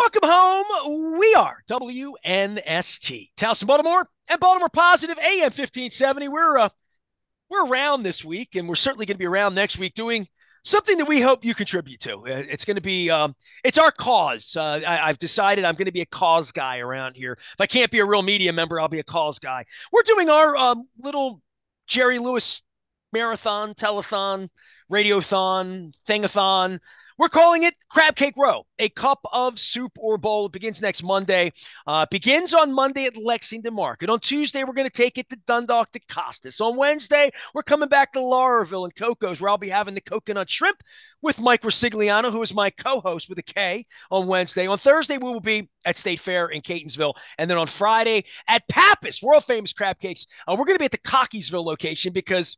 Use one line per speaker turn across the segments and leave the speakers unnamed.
Welcome home. We are WNST, Towson, Baltimore, and Baltimore Positive AM 1570. We're around this week, and we're certainly going to be around next week doing something that we hope you contribute to. It's going to be it's our cause. I've decided I'm going to be a cause guy around here. If I can't be a real media member, I'll be a cause guy. We're doing our little Jerry Lewis marathon, telethon, radiothon, thingathon. We're calling it Crab Cake Row, a cup of soup or bowl. It begins next Monday. Begins on Monday at Lexington Market. On Tuesday, we're going to take it to Dundalk to Costas. On Wednesday, we're coming back to Lauraville and Coco's, where I'll be having the coconut shrimp with Mike Rosigliano, who is my co-host with a K on Wednesday. On Thursday, we will be at State Fair in Catonsville. And then on Friday at Pappas, world famous crab cakes, we're going to be at the Cockeysville location because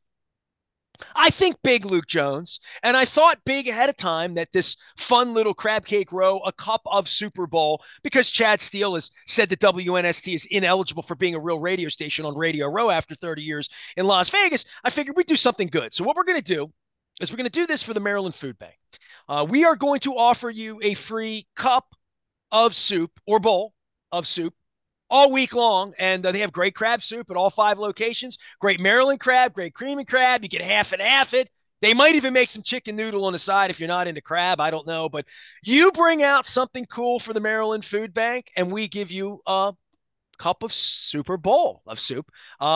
I think big, Luke Jones, and I thought big ahead of time that this fun little crab cake row, a cup of Super Bowl, because Chad Steele has said that WNST is ineligible for being a real radio station on Radio Row after 30 years in Las Vegas. I figured we'd do something good. So what we're going to do is we're going to do this for the Maryland Food Bank. We are going to offer you a free cup of soup or bowl of soup all week long, and they have great crab soup at all 5 locations. Great Maryland crab, great creamy crab. You get half and half it. They might even make some chicken noodle on the side if you're not into crab. I don't know, but you bring out something cool for the Maryland Food Bank, and we give you a cup of Super Bowl of soup.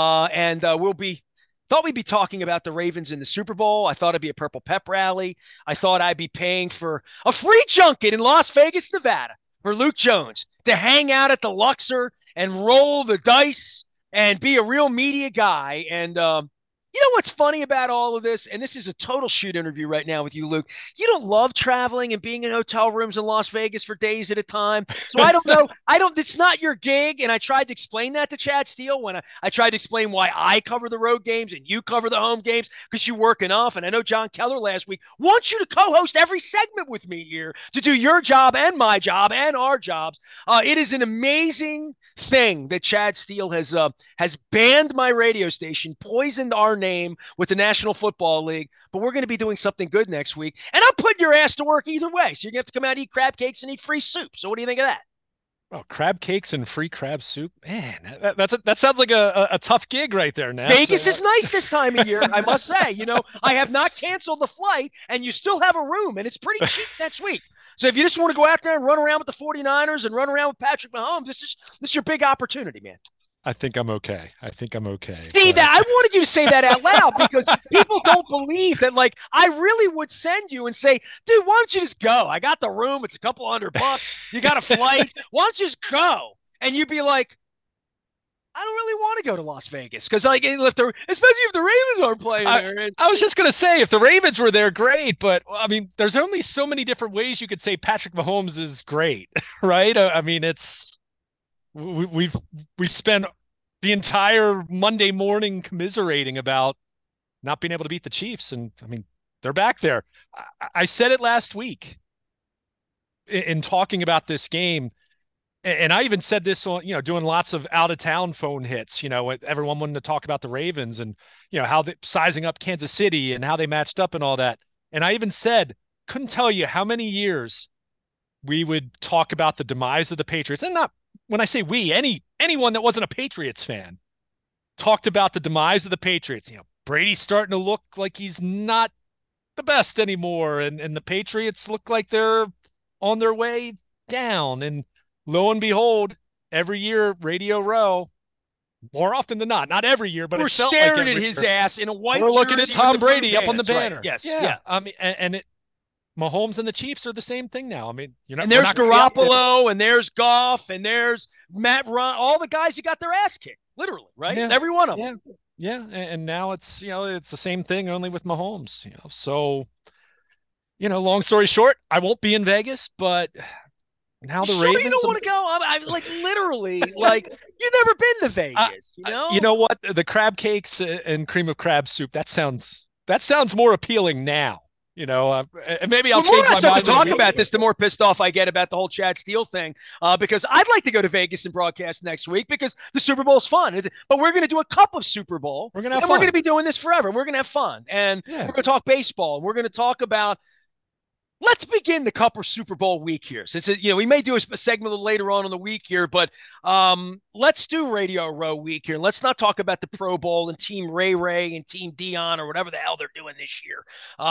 And we'll be thought we'd be talking about the Ravens in the Super Bowl. I thought it'd be a Purple Pep rally. I thought I'd be paying for a free junket in Las Vegas, Nevada for Luke Jones to hang out at the Luxor and roll the dice and be a real media guy. And you know what's funny about all of this? And this is a total shoot interview right now with you, Luke. You don't love traveling and being in hotel rooms in Las Vegas for days at a time. So I don't know. It's not your gig. And I tried to explain that to Chad Steele when I tried to explain why I cover the road games and you cover the home games because you work enough. And I know John Keller last week wants you to co-host every segment with me here to do your job and my job and our jobs. It is an amazing thing that Chad Steele has banned my radio station, poisoned our name with the National Football League, but we're going to be doing something good next week. And I'm putting your ass to work either way. So you're going to have to come out and eat crab cakes and eat free soup. So what do you think of that?
Oh, crab cakes and free crab soup, man. That sounds like a tough gig right there, Nats.
Vegas is nice this time of year, I must say. You know, I have not canceled the flight, and you still have a room, and it's pretty cheap next week. So if you just want to go out there and run around with the 49ers and run around with Patrick Mahomes, this is your big opportunity, man.
I think I'm okay. I think I'm okay.
See that? I wanted you to say that out loud because people don't believe that. Like, I really would send you and say, dude, why don't you just go? I got the room. It's a couple $100. You got a flight. Why don't you just go? And you'd be like, I don't really want to go to Las Vegas because, like, especially if the Ravens aren't playing there.
I was just gonna say, if the Ravens were there, great. But I mean, there's only so many different ways you could say Patrick Mahomes is great, right? I mean, it's we spent the entire Monday morning commiserating about not being able to beat the Chiefs, and I mean, they're back there. I said it last week in talking about this game. And I even said this on, doing lots of out of town phone hits, with everyone wanting to talk about the Ravens and, how they sizing up Kansas City and how they matched up and all that. And I even said, couldn't tell you how many years we would talk about the demise of the Patriots. And not when I say we, anyone that wasn't a Patriots fan talked about the demise of the Patriots. Brady's starting to look like he's not the best anymore. And the Patriots look like they're on their way down. And lo and behold, every year, Radio Row, more often than not every year, but
we're
it felt
staring
like
at his
year.
ass in a white.
We're looking at Tom Brady up on the banner.
Right. Yes,
yeah. I mean, Mahomes and the Chiefs are the same thing now. I mean,
and there's Garoppolo, and there's Goff, and there's Matt Ryan. All the guys who got their ass kicked, literally, right? Yeah. Every one of them.
Yeah, and now it's it's the same thing, only with Mahomes. So, long story short, I won't be in Vegas, but now the Ravens.
You don't want to go? I like literally, like you've never been to Vegas,
You know what? The crab cakes and cream of crab soup. That sounds more appealing now. And maybe I'll change my mind.
To talk about this, the more pissed off I get about the whole Chad Steele thing, because I'd like to go to Vegas and broadcast next week because the Super Bowl's fun. But we're going to do a cup of Super Bowl.
We're going
to be doing this forever. We're going to have fun, and we're going to talk baseball. We're going to talk about let's begin the Cup or Super Bowl week here. Since we may do a segment a little later on in the week here, but let's do Radio Row week here. Let's not talk about the Pro Bowl and Team Ray Ray and Team Dion or whatever the hell they're doing this year.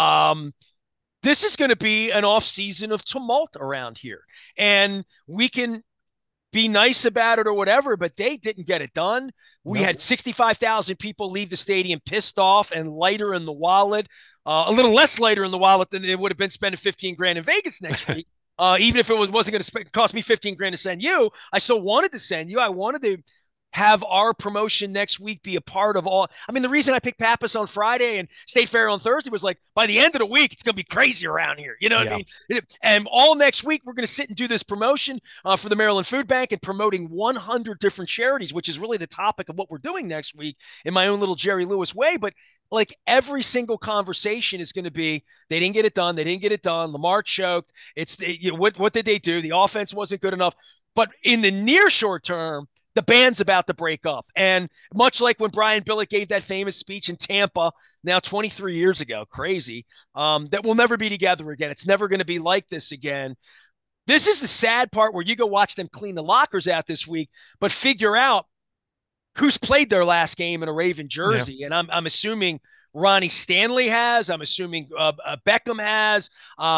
This is going to be an off season of tumult around here, and we can be nice about it or whatever, but they didn't get it done. We had 65,000 people leave the stadium pissed off and lighter in the wallet, a little less lighter in the wallet than it would have been spending 15 grand in Vegas next week. Even if it wasn't going to cost me 15 grand to send you, I still wanted to send you. I wanted to have our promotion next week be a part of all. I mean, the reason I picked Pappas on Friday and State Fair on Thursday was like, by the end of the week, it's going to be crazy around here. You know what I mean? And all next week, we're going to sit and do this promotion for the Maryland Food Bank and promoting 100 different charities, which is really the topic of what we're doing next week in my own little Jerry Lewis way. But like every single conversation is going to be, they didn't get it done. They didn't get it done. Lamar choked. What did they do? The offense wasn't good enough. But in the near short term, the band's about to break up. And much like when Brian Billick gave that famous speech in Tampa, now 23 years ago, crazy, that we'll never be together again. It's never going to be like this again. This is the sad part where you go watch them clean the lockers out this week, but figure out who's played their last game in a Raven jersey. Yeah. And I'm assuming Ronnie Stanley has. I'm assuming Beckham has.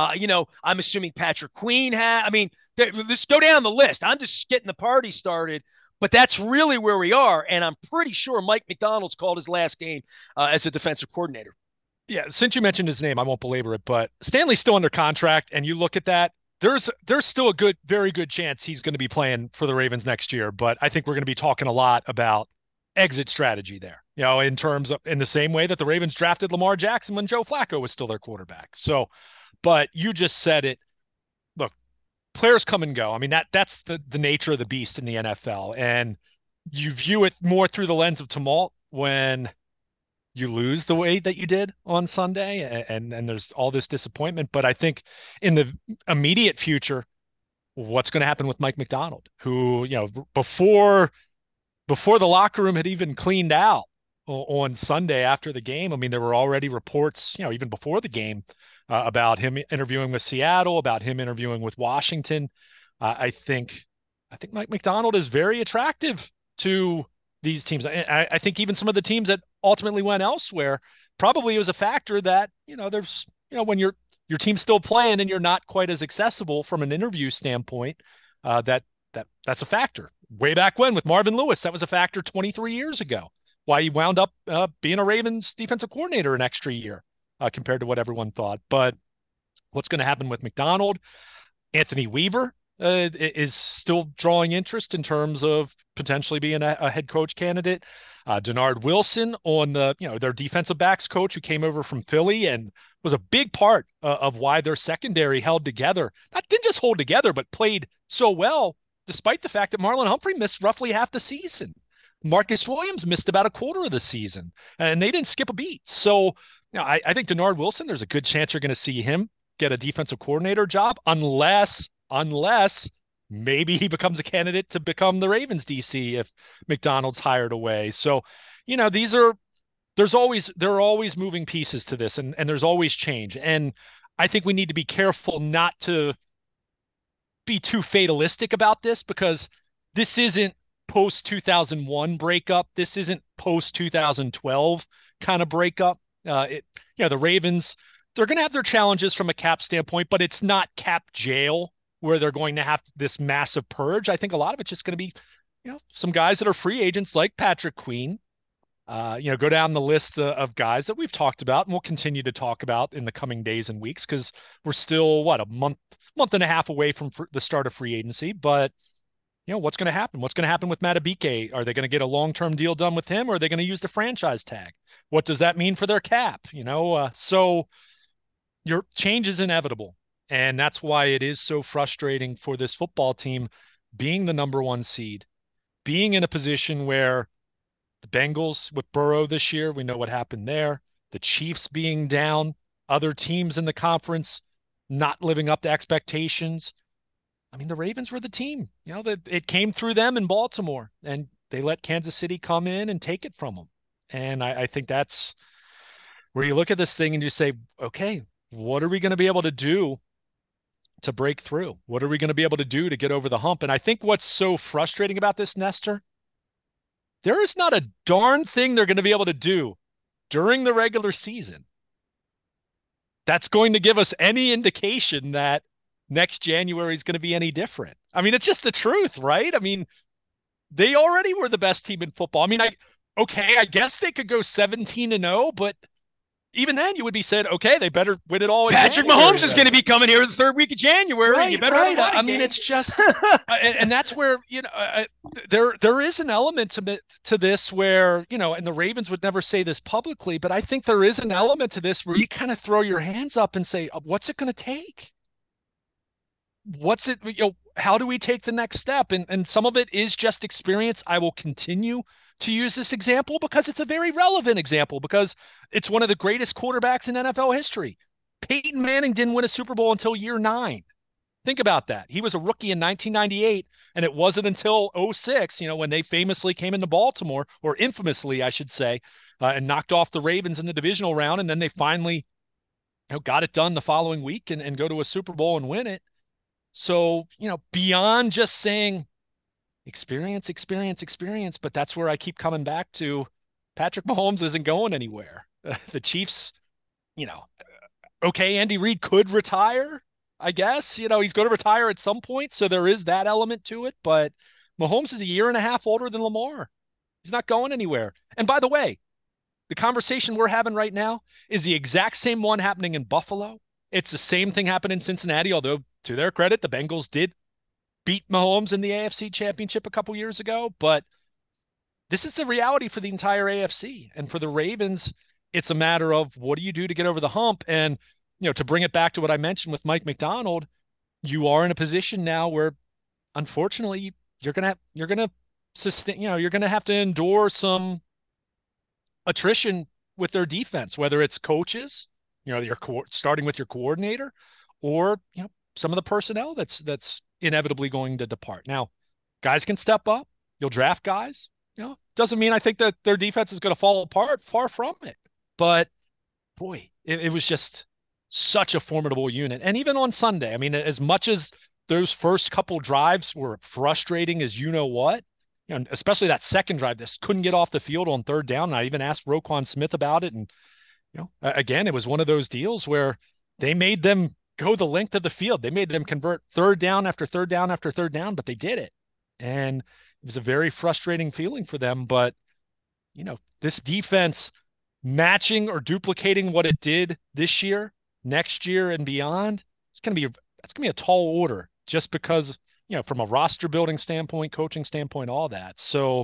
I'm assuming Patrick Queen has. I mean, let's go down the list. I'm just getting the party started. But that's really where we are, and I'm pretty sure Mike Macdonald's called his last game as a defensive coordinator.
Yeah, since you mentioned his name, I won't belabor it, but Stanley's still under contract, and you look at that, there's still a very good chance he's going to be playing for the Ravens next year, but I think we're going to be talking a lot about exit strategy there, in terms of, in the same way that the Ravens drafted Lamar Jackson when Joe Flacco was still their quarterback. So, but you just said it. Look, players come and go. I mean, that's the nature of the beast in the NFL. And you view it more through the lens of tumult when you lose the way that you did on Sunday, and there's all this disappointment. But I think in the immediate future, what's going to happen with Mike Macdonald, who, before the locker room had even cleaned out on Sunday after the game, I mean, there were already reports, even before the game, about him interviewing with Seattle, about him interviewing with Washington. I think Mike Macdonald is very attractive to these teams. I think even some of the teams that ultimately went elsewhere, probably it was a factor that, there's, when your team's still playing and you're not quite as accessible from an interview standpoint, that's a factor. Way back when with Marvin Lewis, that was a factor 23 years ago. Why he wound up being a Ravens defensive coordinator an extra year. Compared to what everyone thought. But what's going to happen with Macdonald? Anthony Weaver is still drawing interest in terms of potentially being a head coach candidate. Denard Wilson on their defensive backs coach, who came over from Philly and was a big part of why their secondary held together. Didn't just hold together, but played so well, despite the fact that Marlon Humphrey missed roughly half the season. Marcus Williams missed about a quarter of the season, and they didn't skip a beat. So, I think Denard Wilson, there's a good chance you're going to see him get a defensive coordinator job, unless maybe he becomes a candidate to become the Ravens DC if Macdonald's hired away. So, there are always moving pieces to this, and there's always change. And I think we need to be careful not to be too fatalistic about this, because this isn't post 2001 breakup. This isn't post 2012 kind of breakup. The Ravens, they're going to have their challenges from a cap standpoint, but it's not cap jail where they're going to have this massive purge. I think a lot of it's just going to be, some guys that are free agents like Patrick Queen. Go down the list of guys that we've talked about and we'll continue to talk about in the coming days and weeks, because we're still a month and a half away from the start of free agency. But what's going to happen? What's going to happen with Matabike? Are they going to get a long-term deal done with him, or are they going to use the franchise tag? What does that mean for their cap? So your change is inevitable. And that's why it is so frustrating for this football team being the number one seed, being in a position where the Bengals with Burrow this year, we know what happened there. The Chiefs being down, other teams in the conference not living up to expectations. I mean, the Ravens were the team, it came through them in Baltimore, and they let Kansas City come in and take it from them. And I think that's where you look at this thing and you say, okay, what are we going to be able to do to break through? What are we going to be able to do to get over the hump? And I think what's so frustrating about this, Nestor, there is not a darn thing they're going to be able to do during the regular season that's going to give us any indication that next January is going to be any different. I mean, it's just the truth, right? I mean, they already were the best team in football. I mean, I guess they could go 17-0, but even then you would be said, okay, they better win it all in
Patrick
January
Mahomes is going to be coming here the third week of January.
Right,
You better
right.
I
mean, it's just, and that's where, there is an element to this where, and the Ravens would never say this publicly, but I think there is an element to this where you kind of throw your hands up and say, what's it going to take? How do we take the next step? And some of it is just experience. I will continue to use this example because it's a very relevant example, because it's one of the greatest quarterbacks in NFL history. Peyton Manning didn't win a Super Bowl until year 9. Think about that. He was a rookie in 1998, and it wasn't until 06, when they famously came into Baltimore, or infamously, I should say, and knocked off the Ravens in the divisional round, and then they finally got it done the following week and go to a Super Bowl and win it. So, beyond just saying experience, experience, experience, but that's where I keep coming back to Patrick Mahomes isn't going anywhere. The Chiefs, okay, Andy Reid could retire, I guess. He's going to retire at some point, so there is that element to it, but Mahomes is a year and a half older than Lamar. He's not going anywhere. And by the way, the conversation we're having right now is the exact same one happening in Buffalo. It's the same thing happened in Cincinnati, although to their credit, the Bengals did beat Mahomes in the AFC Championship a couple years ago. But this is the reality for the entire AFC. And for the Ravens, it's a matter of what do you do to get over the hump? And, to bring it back to what I mentioned with Mike Macdonald, you are in a position now where, unfortunately, you're going to sustain, you're going to have to endure some attrition with their defense, whether it's coaches, you're starting with your coordinator, or some of the personnel that's inevitably going to depart. Now, guys can step up. You'll draft guys. Doesn't mean I think that their defense is going to fall apart. Far from it. But boy, it was just such a formidable unit. And even on Sunday, I mean, as much as those first couple drives were frustrating as what, especially that second drive, this couldn't get off the field on third down. And I even asked Roquan Smith about it, and again, it was one of those deals where they made them go the length of the field. They made them convert third down after third down after third down, but they did it. And it was a very frustrating feeling for them. But, this defense matching or duplicating what it did this year, next year and beyond, that's going to be a tall order, just because, from a roster building standpoint, coaching standpoint, all that. So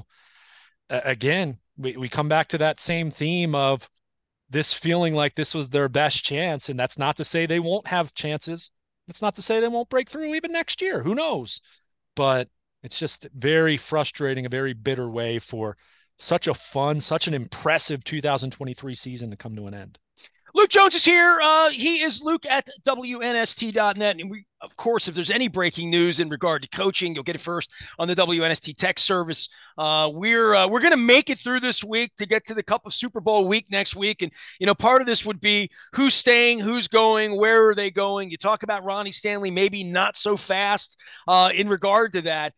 again, we come back to that same theme of this feeling like this was their best chance. And that's not to say they won't have chances. It's not to say they won't break through even next year. Who knows? But it's just very frustrating, a very bitter way for such a fun, such an impressive 2023 season to come to an end.
Luke Jones is here. He is Luke at WNST.net. And we, of course, if there's any breaking news in regard to coaching, you'll get it first on the WNST text service. We're going to make it through this week to get to the Cup of Super Bowl week next week. And, part of this would be who's staying, who's going, where are they going? You talk about Ronnie Stanley, maybe not so fast in regard to that.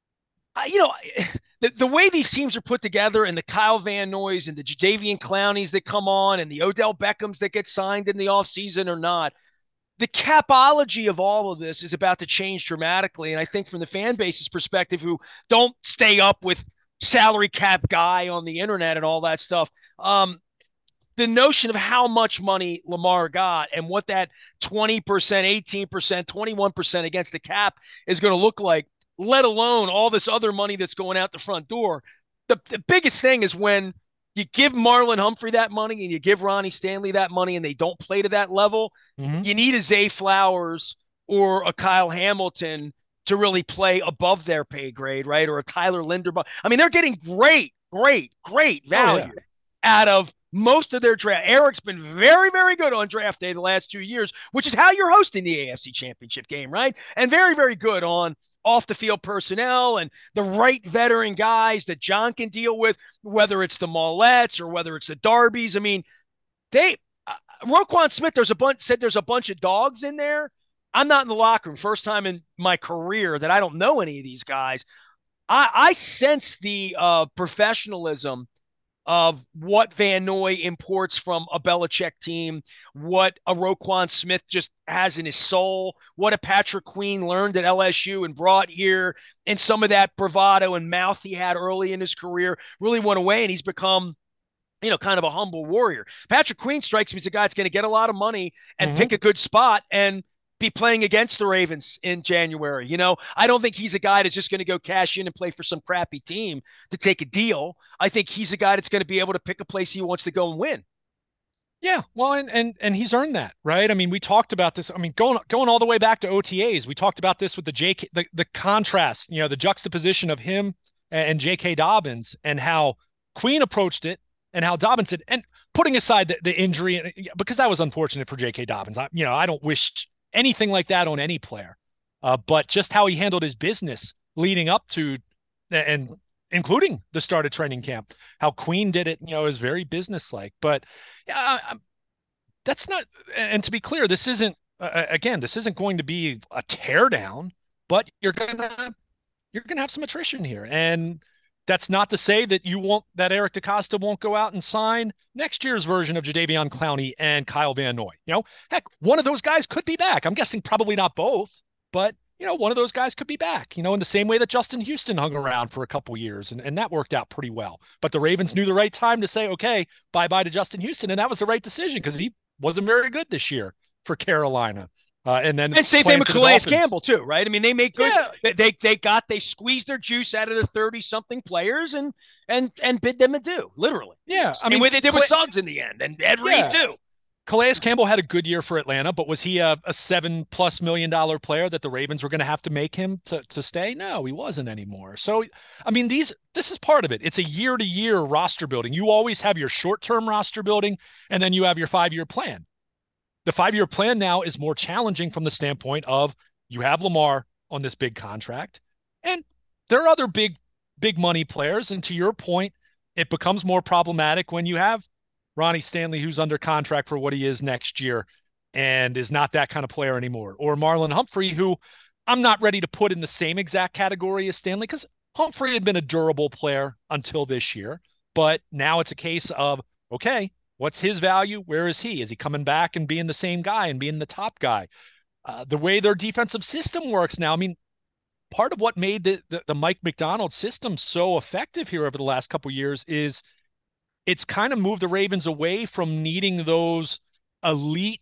The way these teams are put together, and the Kyle Van Noys and the Jadeveon Clowneys that come on and the Odell Beckhams that get signed in the offseason or not, the capology of all of this is about to change dramatically. And I think from the fan base's perspective, who don't stay up with salary cap guy on the internet and all that stuff, the notion of how much money Lamar got and what that 20%, 18%, 21% against the cap is going to look like, let alone all this other money that's going out the front door. The biggest thing is when you give Marlon Humphrey that money and you give Ronnie Stanley that money and they don't play to that level, you need a Zay Flowers or a Kyle Hamilton to really play above their pay grade, right? Or a Tyler Linderbaum. I mean, they're getting great value out of most of their draft. Eric's been very, very good on draft day the last 2 years, which is how you're hosting the AFC Championship game, right? And very, very good on off the field personnel and the right veteran guys that John can deal with, whether it's the Maulettes or whether it's the Darbys. I mean, Roquan Smith, there's a bunch of dogs in there. I'm not in the locker room. First time in my career that I don't know any of these guys. I sense the professionalism of what Van Noy imports from a Belichick team, what a Roquan Smith just has in his soul, what a Patrick Queen learned at LSU and brought here, and some of that bravado and mouth he had early in his career really went away, and he's become kind of a humble warrior. Patrick Queen strikes me as a guy that's going to get a lot of money and
Mm-hmm.
pick a good spot and be playing against the Ravens in January. I don't think he's a guy that's just going to go cash in and play for some crappy team to take a deal. I think he's a guy that's going to be able to pick a place he wants to go and win.
Yeah, well, and he's earned that, right? I mean, we talked about this. I mean, going all the way back to OTAs, we talked about this with the JK, the contrast, the juxtaposition of him and J.K. Dobbins, and how Queen approached it, and how Dobbins did, and putting aside the injury, because that was unfortunate for J.K. Dobbins. I don't wish anything like that on any player, but just how he handled his business leading up to, and including the start of training camp, how Queen did it, is very businesslike, but. Yeah, that's not, and to be clear, this isn't, again, this isn't going to be a teardown, but you're gonna have some attrition here, and that's not to say that that Eric DeCosta won't go out and sign next year's version of Jadeveon Clowney and Kyle Van Noy. Heck, one of those guys could be back. I'm guessing probably not both, but one of those guys could be back. In the same way that Justin Houston hung around for a couple years, and that worked out pretty well. But the Ravens knew the right time to say, okay, bye bye to Justin Houston, and that was the right decision because he wasn't very good this year for Carolina. And then
And same thing
playing
with
for the
Calais
Dolphins.
Campbell too, right? I mean, they make good.
Yeah,
They squeezed their juice out of their 30-something players and bid them adieu, literally.
yeah. I
Same
mean,
way they did with Suggs in the end, and Ed Reed
yeah.
too.
Calais Campbell had a good year for Atlanta, but was he a $7+ million player that the Ravens were going to have to make him to stay? No, he wasn't anymore. So, I mean, this is part of it. It's a year-to-year roster building. You always have your short-term roster building, and then you have your 5-year plan. The 5-year plan now is more challenging from the standpoint of you have Lamar on this big contract, and there are other big money players. And to your point, it becomes more problematic when you have Ronnie Stanley, who's under contract for what he is next year and is not that kind of player anymore, or Marlon Humphrey, who I'm not ready to put in the same exact category as Stanley because Humphrey had been a durable player until this year, but now it's a case of, okay, what's his value? Where is he? Is he coming back and being the same guy and being the top guy? The way their defensive system works now, I mean, part of what made the Mike Macdonald system so effective here over the last couple of years is it's kind of moved the Ravens away from needing those elite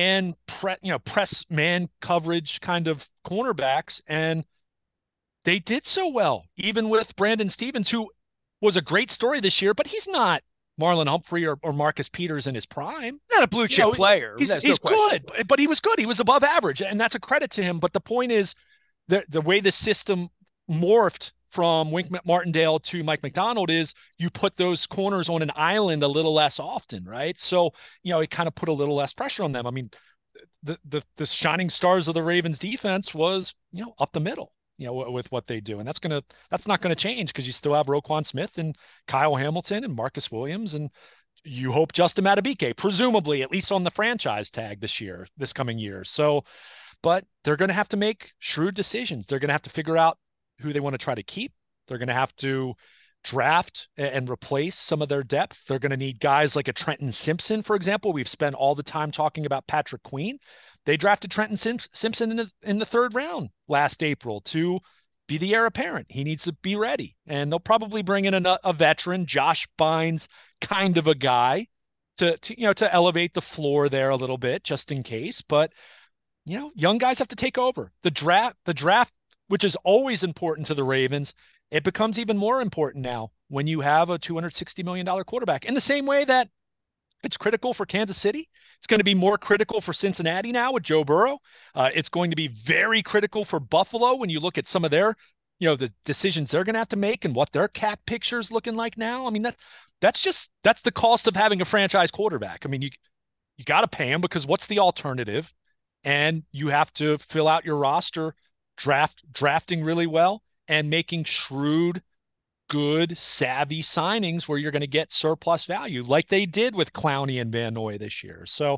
press man coverage kind of cornerbacks, and they did so well, even with Brandon Stephens, who was a great story this year, but he's not Marlon Humphrey or Marcus Peters in his prime.
Not a blue chip player.
He's
No question.
good, but he was good. He was above average, and that's a credit to him. But the point is, the way the system morphed from Wink Martindale to Mike Macdonald is you put those corners on an island a little less often, right? So, it kind of put a little less pressure on them. I mean, the shining stars of the Ravens defense was, up the middle, with what they do. And that's not gonna change because you still have Roquan Smith and Kyle Hamilton and Marcus Williams, and you hope Justin Madubuike, presumably, at least on the franchise tag this coming year. So, but they're going to have to make shrewd decisions. They're going to have to figure out who they want to try to keep. They're going to have to draft and replace some of their depth. They're going to need guys like a Trenton Simpson, for example. We've spent all the time talking about Patrick Queen. They drafted Trenton Simpson in the 3rd round last April to be the heir apparent. He needs to be ready. And they'll probably bring in a veteran, Josh Bynes, kind of a guy to elevate the floor there a little bit just in case. But young guys have to take over. The draft, which is always important to the Ravens, it becomes even more important now when you have a $260 million quarterback. In the same way that it's critical for Kansas City, it's going to be more critical for Cincinnati now with Joe Burrow. It's going to be very critical for Buffalo when you look at some of their, the decisions they're going to have to make and what their cap picture is looking like now. I mean, that's the cost of having a franchise quarterback. I mean, you got to pay him because what's the alternative? And you have to fill out your roster, drafting really well and making shrewd, good, savvy signings where you're going to get surplus value like they did with Clowney and Van Noy this year. So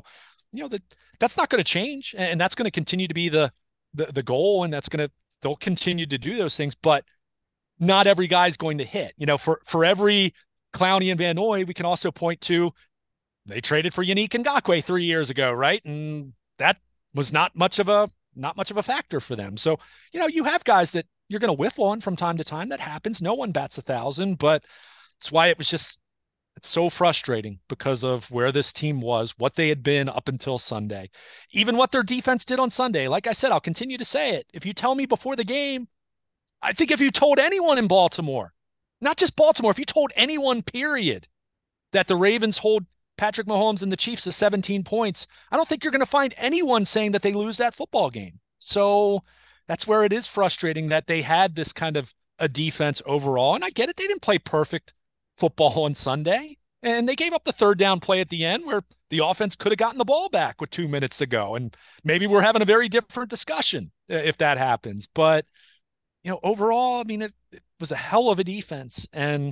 that's not going to change, and that's going to continue to be the goal, and they'll continue to do those things, but not every guy's going to hit. For every Clowney and Van Noy, we can also point to they traded for Yannick Ngakoue 3 years ago, right? And that was not much of a factor for them. So, you have guys that you're going to whiff on from time to time. That happens. No one bats 1,000, but that's why it's so frustrating because of where this team was, what they had been up until Sunday, even what their defense did on Sunday. Like I said, I'll continue to say it. If you tell me before the game, I think if you told anyone in Baltimore, not just Baltimore, if you told anyone, period, that the Ravens hold Patrick Mahomes and the Chiefs to 17 points, I don't think you're going to find anyone saying that they lose that football game. So that's where it is frustrating that they had this kind of a defense overall. And I get it. They didn't play perfect football on Sunday. And they gave up the third down play at the end where the offense could have gotten the ball back with 2 minutes to go. And maybe we're having a very different discussion if that happens. But, overall, I mean, it was a hell of a defense. And,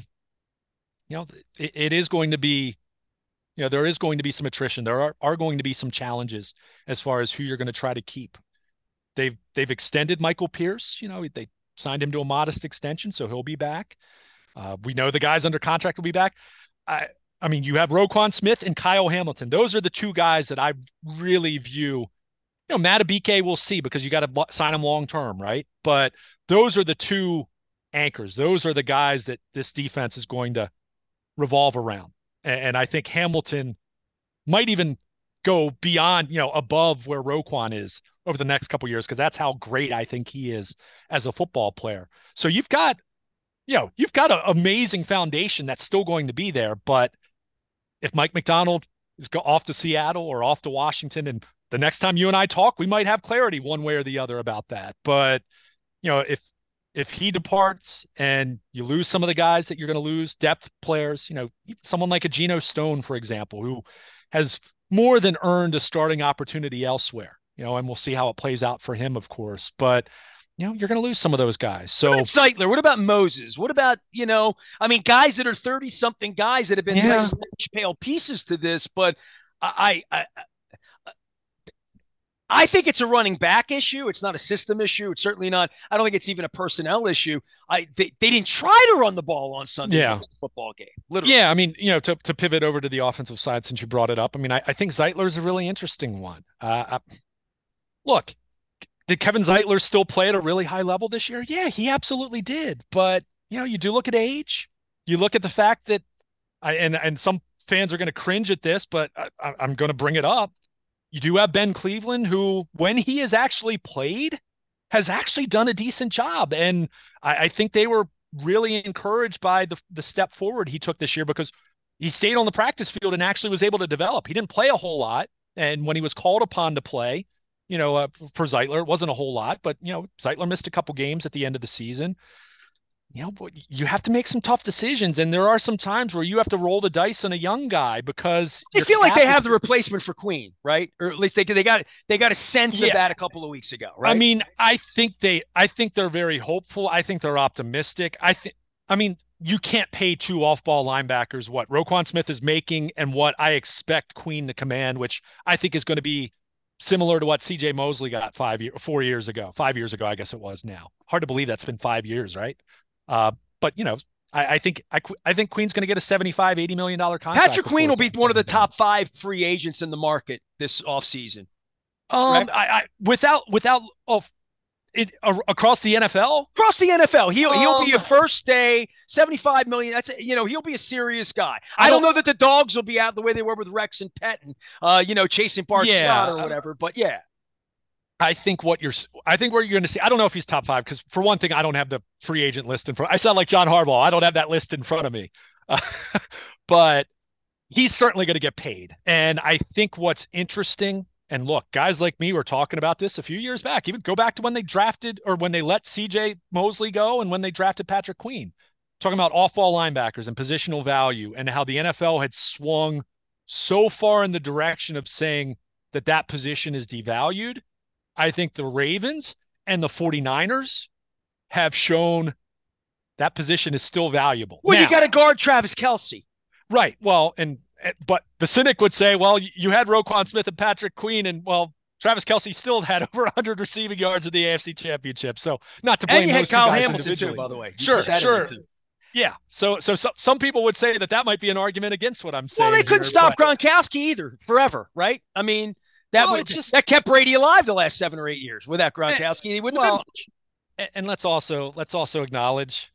it is going to be, there is going to be some attrition. There are going to be some challenges as far as who you're going to try to keep. They've extended Michael Pierce. They signed him to a modest extension, so he'll be back. We know the guys under contract will be back. I mean, you have Roquan Smith and Kyle Hamilton. Those are the two guys that I really view. Matabike we'll see because you got to sign him long term, right? But those are the two anchors. Those are the guys that this defense is going to revolve around. And I think Hamilton might even go beyond, above where Roquan is over the next couple of years, because that's how great I think he is as a football player. So you've got an amazing foundation that's still going to be there. But if Mike Macdonald is off to Seattle or off to Washington, and the next time you and I talk, we might have clarity one way or the other about that. But, if he departs and you lose some of the guys that you're going to lose, depth players, someone like a Geno Stone, for example, who has more than earned a starting opportunity elsewhere, and we'll see how it plays out for him, of course. But, you're going to lose some of those guys. So
what about Zeitler? What about Moses? What about, guys that are 30-something guys that have been nice pale pieces to this, but I think it's a running back issue. It's not a system issue. It's certainly not. I don't think it's even a personnel issue. They didn't try to run the ball on Sunday against the football game. Literally.
Yeah, I mean, to pivot over to the offensive side since you brought it up. I mean, I think Zeitler is a really interesting one. Look, did Kevin Zeitler still play at a really high level this year? Yeah, he absolutely did. But you do look at age. You look at the fact that, and some fans are going to cringe at this, but I'm going to bring it up. You do have Ben Cleveland, who, when he has actually played, has actually done a decent job. And I think they were really encouraged by the step forward he took this year because he stayed on the practice field and actually was able to develop. He didn't play a whole lot. And when he was called upon to play, for Zeitler, it wasn't a whole lot, but, Zeitler missed a couple games at the end of the season. You have to make some tough decisions, and there are some times where you have to roll the dice on a young guy because
they feel like they have the replacement for Queen, right? Or at least they got a sense of that a couple of weeks ago, right?
I mean, I think they're very hopeful. I think they're optimistic. You can't pay two off-ball linebackers what Roquan Smith is making and what I expect Queen to command, which I think is going to be similar to what CJ Mosley got 4 years ago. 5 years ago, I guess it was now. Hard to believe that's been 5 years, right? But I think Queen's going to get a $75-80 million contract.
Patrick Queen will be one of the top 5 free agents in the market this offseason.
Across the NFL?
Across the NFL. He'll be a first day, $75 million. That's he'll be a serious guy. I don't know that the dogs will be out the way they were with Rex and Pet and chasing Bart Scott or whatever, but yeah.
I think what you're going to see. I don't know if he's top 5 because, for one thing, I don't have the free agent list in front. I sound like John Harbaugh. I don't have that list in front of me, but he's certainly going to get paid. And I think what's interesting, and look, guys like me were talking about this a few years back. Even go back to when they drafted or when they let CJ Mosley go and when they drafted Patrick Queen. Talking about off-ball linebackers and positional value and how the NFL had swung so far in the direction of saying that position is devalued. I think the Ravens and the 49ers have shown that position is still valuable.
Well, now, you got to guard Travis Kelce.
Right. Well, and But the cynic would say, well, you had Roquan Smith and Patrick Queen, and well, Travis Kelce still had over 100 receiving yards in the AFC Championship. So not to
And
blame
you had
those two
Kyle
guys
Hamilton too,
individually.
by the way. You put
Sure,
that in there
sure.
too.
Yeah. So some people would say that might be an argument against what I'm
Well,
saying
they couldn't
here,
stop
but
Gronkowski either forever, right? I mean,
it's just
that kept Brady alive the last 7 or 8 years. Without
eh,
Gronkowski, he wouldn't have been
well,
much.
and let's also acknowledge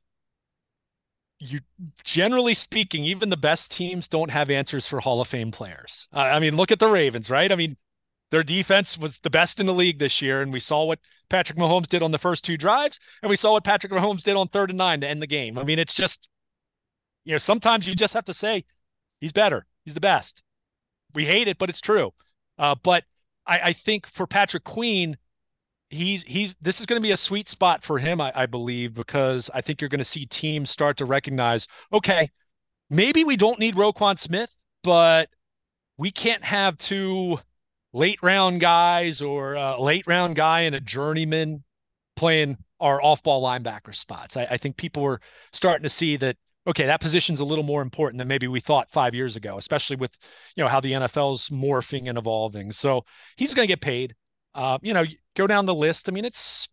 you generally speaking, even the best teams don't have answers for Hall of Fame players. I mean, look at the Ravens, right? I mean, their defense was the best in the league this year, and we saw what Patrick Mahomes did on the first 2 drives, and we saw what Patrick Mahomes did on 3rd and 9 to end the game. I mean, it's just, sometimes you just have to say he's better. He's the best. We hate it, but it's true. But I think for Patrick Queen, this is going to be a sweet spot for him, I believe, because I think you're going to see teams start to recognize, okay, maybe we don't need Roquan Smith, but we can't have two late round guys or a late round guy and a journeyman playing our off ball linebacker spots. I think people were starting to see that, okay, that position's a little more important than maybe we thought 5 years ago, especially with, how the NFL's morphing and evolving. So he's going to get paid. Go down the list. I mean, it's,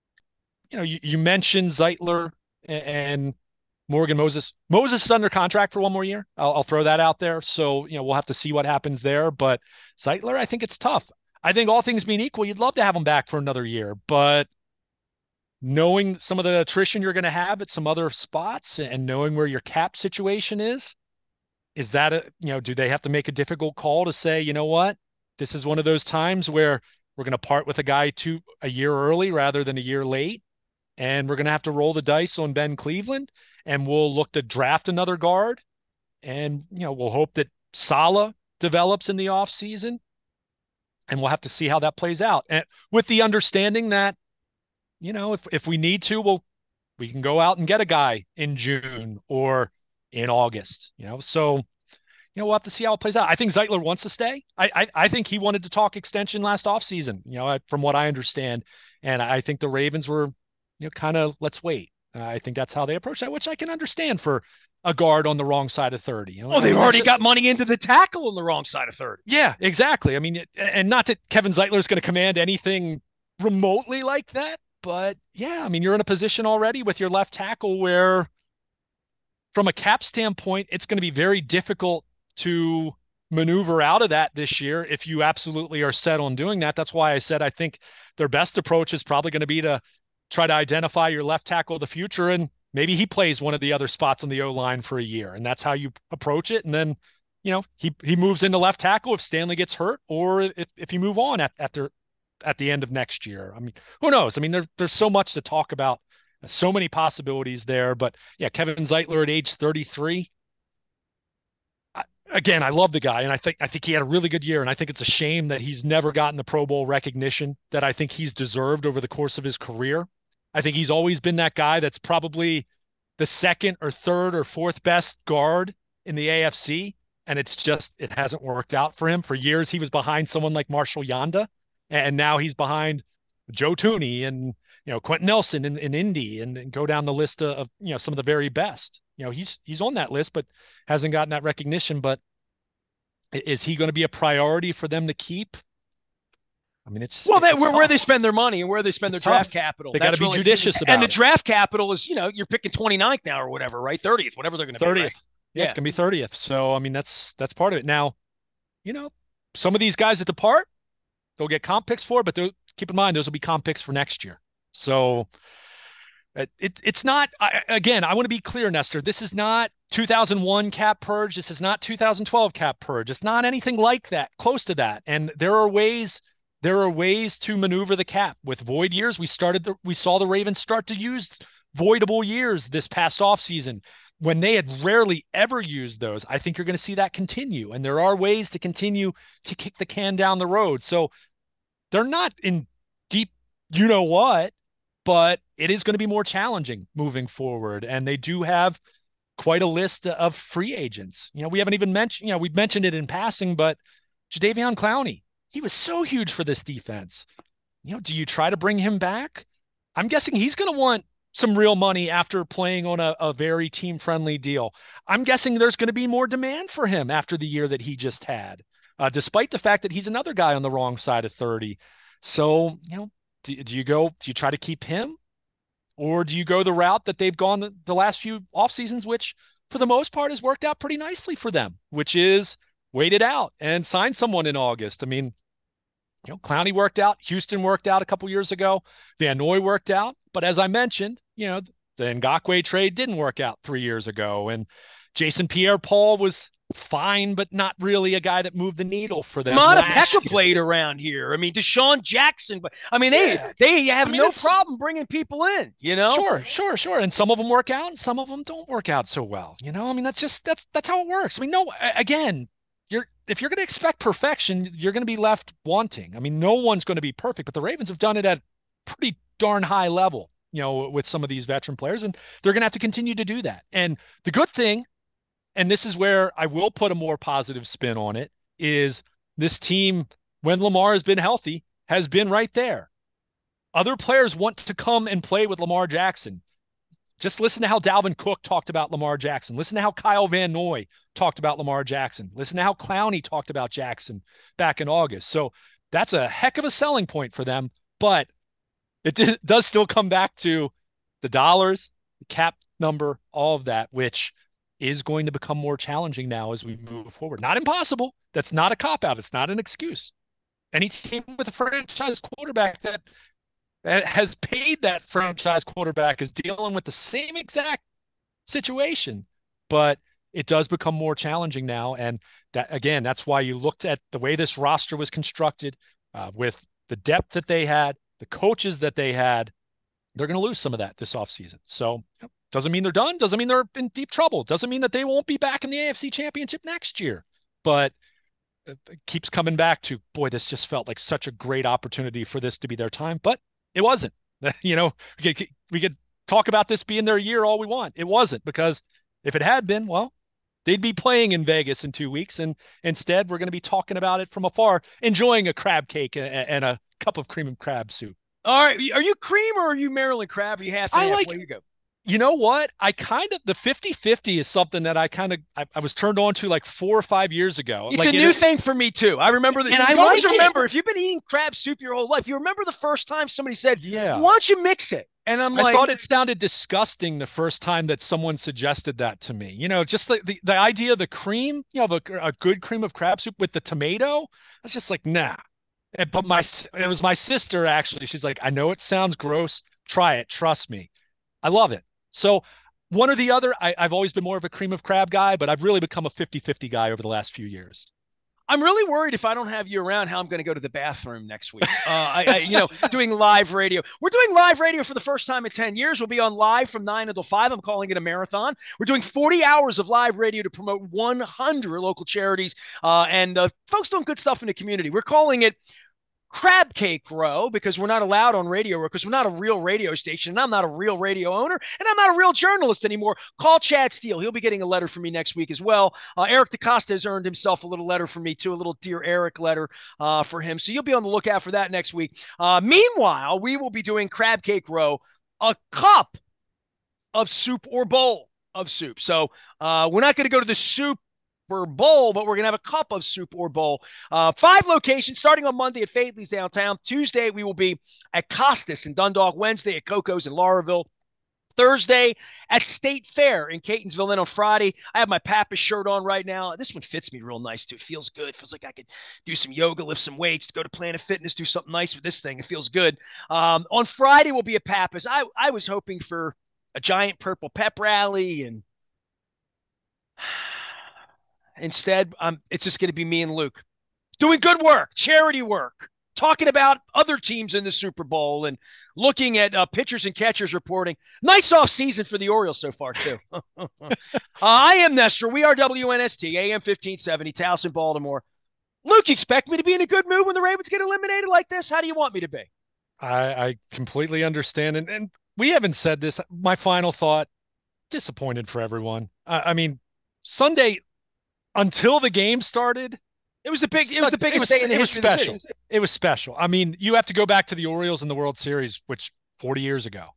you mentioned Zeitler and Morgan Moses. Moses is under contract for one more year. I'll throw that out there. So, we'll have to see what happens there. But Zeitler, I think it's tough. I think all things being equal, you'd love to have him back for another year. But knowing some of the attrition you're going to have at some other spots and knowing where your cap situation is that do they have to make a difficult call to say, you know what, this is one of those times where we're going to part with a guy a year early rather than a year late, and we're going to have to roll the dice on Ben Cleveland, and we'll look to draft another guard, and we'll hope that Saleh develops in the offseason, and we'll have to see how that plays out. And with the understanding that, if we need to, we can go out and get a guy in June or in August, so we'll have to see how it plays out. I think Zeitler wants to stay. I think he wanted to talk extension last offseason, from what I understand. And I think the Ravens were, kind of, let's wait. I think that's how they approach that, which I can understand for a guard on the wrong side of 30.
They've already got money into the tackle on the wrong side of 30.
Yeah, exactly. I mean, and not that Kevin Zeitler is going to command anything remotely like that, but yeah, I mean, you're in a position already with your left tackle where, from a cap standpoint, it's going to be very difficult to maneuver out of that this year if you absolutely are set on doing that. That's why I said I think their best approach is probably going to be to try to identify your left tackle of the future, and maybe he plays one of the other spots on the O-line for a year, and that's how you approach it. And then, he moves into left tackle if Stanley gets hurt, or if you move on at the end of next year. I mean, who knows? I mean, there's so much to talk about, so many possibilities there. But yeah, Kevin Zeitler at age 33. Again, I love the guy, and I think he had a really good year, and I think it's a shame that he's never gotten the Pro Bowl recognition that I think he's deserved over the course of his career. I think he's always been that guy that's probably the second or third or fourth best guard in the AFC, and it hasn't worked out for him. For years, he was behind someone like Marshall Yanda, and now he's behind Joe Thuney and Quentin Nelson in Indy, and go down the list of some of the very best. He's on that list, but hasn't gotten that recognition. But is he going to be a priority for them to keep? I mean, it's
where they spend their money and where they spend their draft capital.
They got to be judicious about it.
And the draft capital is, you're picking 29th now or whatever, right? 30th, whatever they're going to be.
30th.
Right?
Yeah, it's going to be 30th. So, I mean, that's part of it. Now, some of these guys that depart, they'll get comp picks for, but keep in mind, those will be comp picks for next year. So it's not, again, I want to be clear, Nestor, this is not 2001 cap purge. This is not 2012 cap purge. It's not anything like that, close to that. And there are ways to maneuver the cap with void years. We saw the Ravens start to use voidable years this past offseason when they had rarely ever used those. I think you're going to see that continue. And there are ways to continue to kick the can down the road. So they're not in deep, what, but it is going to be more challenging moving forward. And they do have quite a list of free agents. We haven't even mentioned, we've mentioned it in passing, but Jadeveon Clowney, he was so huge for this defense. Do you try to bring him back? I'm guessing he's going to want some real money after playing on a very team-friendly deal. I'm guessing there's going to be more demand for him after the year that he just had, despite the fact that he's another guy on the wrong side of 30. So, do you try to keep him, or do you go the route that they've gone the last few off seasons, which for the most part has worked out pretty nicely for them, which is wait it out and sign someone in August? I mean, Clowney worked out, Houston worked out a couple years ago, Van Noy worked out, but as I mentioned, the Ngakoue trade didn't work out 3 years ago, and Jason Pierre-Paul was fine, but not really a guy that moved the needle for them
Mata
last
Pekka
year.
played around here. I mean, Deshaun Jackson, but I mean,
Yeah.
they have
I mean,
no
it's
problem bringing people in,
sure. And some of them work out and some of them don't work out so well. I mean, that's how it works. I mean, no, again, if you're going to expect perfection, you're going to be left wanting. I mean, no one's going to be perfect, but the Ravens have done it at pretty darn high level, with some of these veteran players, and they're going to have to continue to do that. And the good thing, and this is where I will put a more positive spin on it, is this team, when Lamar has been healthy, has been right there. Other players want to come and play with Lamar Jackson. Just listen to how Dalvin Cook talked about Lamar Jackson. Listen to how Kyle Van Noy talked about Lamar Jackson. Listen to how Clowney talked about Jackson back in August. So that's a heck of a selling point for them, but it does still come back to the dollars, the cap number, all of that, which is going to become more challenging now as we move forward. Not impossible. That's not a cop-out. It's not an excuse. Any team with a franchise quarterback that has paid that franchise quarterback is dealing with the same exact situation, but it does become more challenging now. And that, again, that's why you looked at the way this roster was constructed, with the depth that they had, the coaches that they had. They're going to lose some of that this offseason. So doesn't mean they're done. Doesn't mean they're in deep trouble. Doesn't mean that they won't be back in the AFC Championship next year. But it keeps coming back to, boy, this just felt like such a great opportunity for this to be their time, but it wasn't. We could talk about this being their year all we want. It wasn't, because if it had been, well, they'd be playing in Vegas in 2 weeks, and instead we're going to be talking about it from afar, enjoying a crab cake and a cup of cream and crab soup.
All right, are you cream or are you Maryland crab? Are you half and
I
half?
like
Where you go?
You know what? The 50-50 is something that I was turned on to like 4 or 5 years ago.
It's
Like
a new thing for me too. I remember that.
and I
You always
like
remember if you've been eating crab soup your whole life, you remember the first time somebody said,
Yeah.
"Why don't you mix it?" And I'm
I
like,
thought it sounded disgusting the first time that someone suggested that to me. Just the idea of the cream, of a good cream of crab soup with the tomato. I was just like, nah. But it was my sister, actually. She's like, I know it sounds gross. Try it. Trust me. I love it. So one or the other, I've always been more of a cream of crab guy, but I've really become a 50-50 guy over the last few years.
I'm really worried if I don't have you around, how I'm going to go to the bathroom next week. Doing live radio. We're doing live radio for the first time in 10 years. We'll be on live from 9 until 5. I'm calling it a marathon. We're doing 40 hours of live radio to promote 100 local charities and folks doing good stuff in the community. We're calling it Crab Cake Row because we're not allowed on radio row because we're not a real radio station, and I'm not a real radio owner, and I'm not a real journalist anymore. Call Chad Steele. He'll be getting a letter from me next week as well. Eric DeCosta has earned himself a little letter from me too, a little Dear Eric letter for him. So you'll be on the lookout for that next week. Meanwhile, we will be doing Crab Cake Row, a cup of soup or bowl of soup. So we're not going to go to the soup or bowl, but we're going to have a cup of soup or bowl. 5 locations starting on Monday at Fadley's downtown. Tuesday, we will be at Costas in Dundalk. Wednesday at Coco's in Lauraville. Thursday at State Fair in Catonsville. Then on Friday, I have my Pappas shirt on right now. This one fits me real nice too. It feels good. It feels like I could do some yoga, lift some weights, go to Planet Fitness, do something nice with this thing. It feels good. On Friday, we'll be at Pappas. I was hoping for a giant purple pep rally, and instead, it's just going to be me and Luke doing good work, charity work, talking about other teams in the Super Bowl and looking at pitchers and catchers reporting. Nice off season for the Orioles so far, too. I am Nestor. We are WNST, AM 1570, Towson, Baltimore. Luke, you expect me to be in a good mood when the Ravens get eliminated like this? How do you want me to be?
I completely understand. And we haven't said this. My final thought, disappointed for everyone. I mean, Sunday, until the game started,
it was the biggest day in the history of the city.
It was special. I mean, you have to go back to the Orioles in the World Series, which 40 years ago.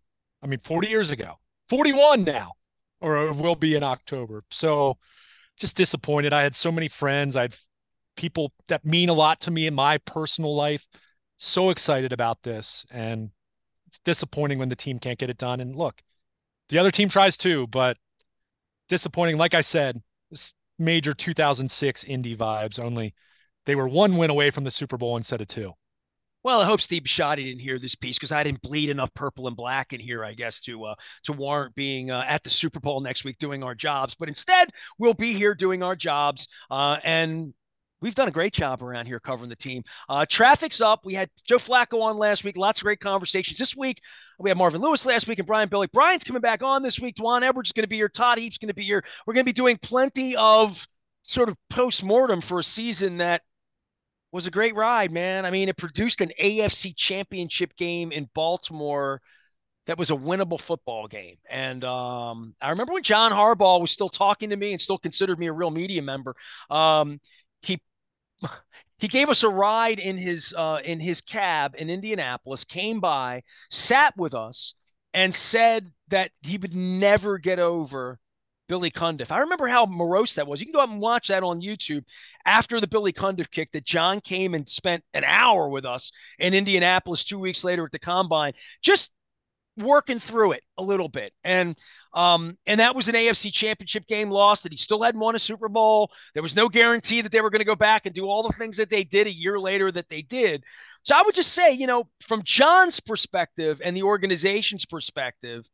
I mean, 40 years ago, 41 now, or it will be in October. So just disappointed. I had so many friends. I had people that mean a lot to me in my personal life. So excited about this. And it's disappointing when the team can't get it done. And look, the other team tries too, but disappointing. Like I said, this major 2006 Indy vibes, only they were one win away from the Super Bowl instead of two.
Well, I hope Steve Bisciotti didn't hear this piece because I didn't bleed enough purple and black in here, I guess, to warrant being at the Super Bowl next week doing our jobs. But instead, we'll be here doing our jobs, and we've done a great job around here covering the team. Traffic's up. We had Joe Flacco on last week. Lots of great conversations this week. We had Marvin Lewis last week and Brian Billick. Brian's coming back on this week. Dwan Edwards is going to be here. Todd Heap's going to be here. We're going to be doing plenty of sort of post-mortem for a season that was a great ride, man. I mean, it produced an AFC championship game in Baltimore that was a winnable football game. And I remember when John Harbaugh was still talking to me and still considered me a real media member. He he gave us a ride in his cab in Indianapolis, came by, sat with us, and said that he would never get over Billy Cundiff. I remember how morose that was. You can go out and watch that on YouTube after the Billy Cundiff kick that John came and spent an hour with us in Indianapolis 2 weeks later at the combine, just working through it a little bit. And that was an AFC championship game lost that he still hadn't won a Super Bowl. There was no guarantee that they were going to go back and do all the things that they did a year later that they did. So I would just say, from John's perspective and the organization's perspective,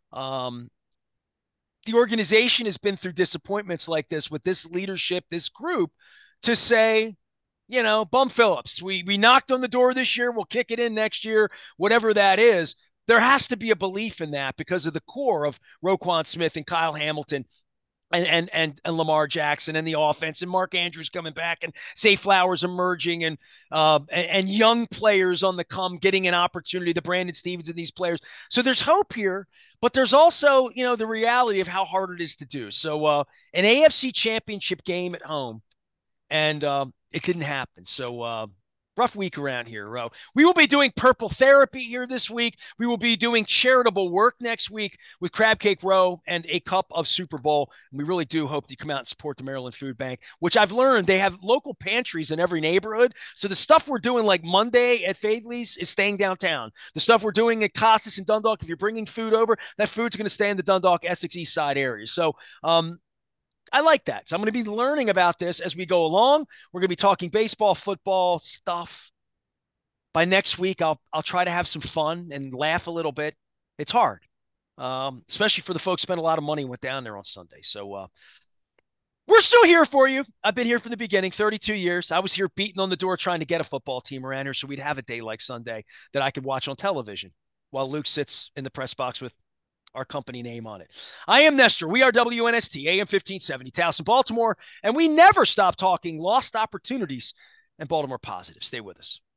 the organization has been through disappointments like this with this leadership, this group, to say, Bum Phillips, we knocked on the door this year. We'll kick it in next year, whatever that is. There has to be a belief in that because of the core of Roquan Smith and Kyle Hamilton and Lamar Jackson and the offense and Mark Andrews coming back and Zay Flowers emerging and young players on the come getting an opportunity, the Brandon Stevens and these players. So there's hope here, but there's also, the reality of how hard it is to do. So an AFC championship game at home, and it didn't happen. So rough week around here. We will be doing purple therapy here this week. We will be doing charitable work next week with Crab Cake Row and a cup of Super Bowl. And we really do hope that you come out and support the Maryland Food Bank, which I've learned they have local pantries in every neighborhood. So the stuff we're doing like Monday at Fadley's is staying downtown. The stuff we're doing at Costas and Dundalk, if you're bringing food over, that food's going to stay in the Dundalk, Essex East Side area. So I like that. So I'm going to be learning about this as we go along. We're going to be talking baseball, football stuff. By next week, I'll try to have some fun and laugh a little bit. It's hard, especially for the folks who spent a lot of money and went down there on Sunday. So we're still here for you. I've been here from the beginning, 32 years. I was here beating on the door trying to get a football team around here so we'd have a day like Sunday that I could watch on television while Luke sits in the press box with our company name on it. I am Nestor. We are WNST, AM 1570, Towson, Baltimore, and we never stop talking lost opportunities and Baltimore positive. Stay with us.